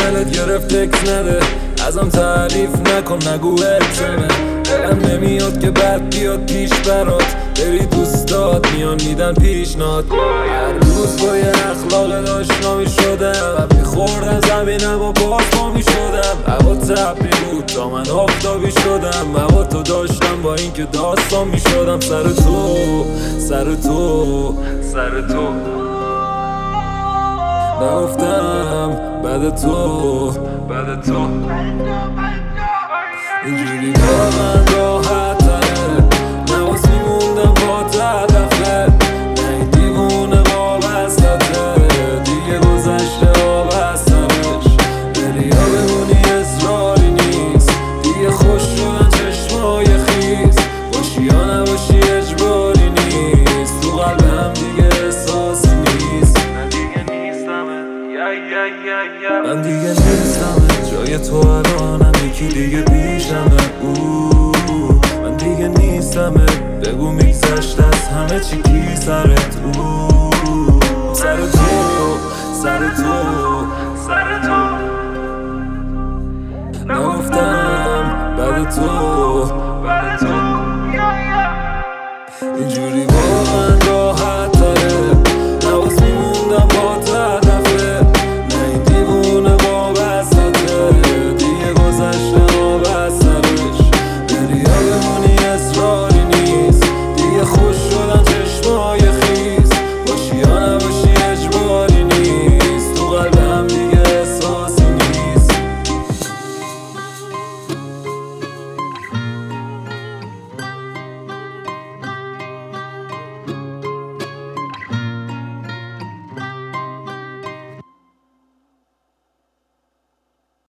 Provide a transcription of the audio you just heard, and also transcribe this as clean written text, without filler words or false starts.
دلت گرفت تکس نده، ازم تعریف نکن نگو اکسمه. دلم نمیاد که بد بیاد پیش برات، بری دوستات میان میدن پیشنهاد. هر روز با یه اخلاق داشنا میشدم، میخوردم زمینم و باز ما میشدم. هوا تبری بود تا من آفتابی شدم، مواد تو داشتم با اینکه داستان میشدم. سر تو سر تو سر تو نگفتم بعد تو بعد تو اینجوری با من راحت تره، نواز میموندم با تلفه. نه این دیوونه وابستته دیگه گذشته آبستنش. بری یا بمونی اصراری نیست، دیگه خوش شدن چشمای خیز. باشی یا نباشی اجباری نیست، تو قلب هم دیگه احساسی نیست. من دیگه نیستمه من دیگه نیستمه، جای تو الانم یکی دیگه پیشمه. من دیگه نیستمه، بگو میگذشت از همه چی کی سرت. سر تو سر تو سر تو نگفتم بعد تو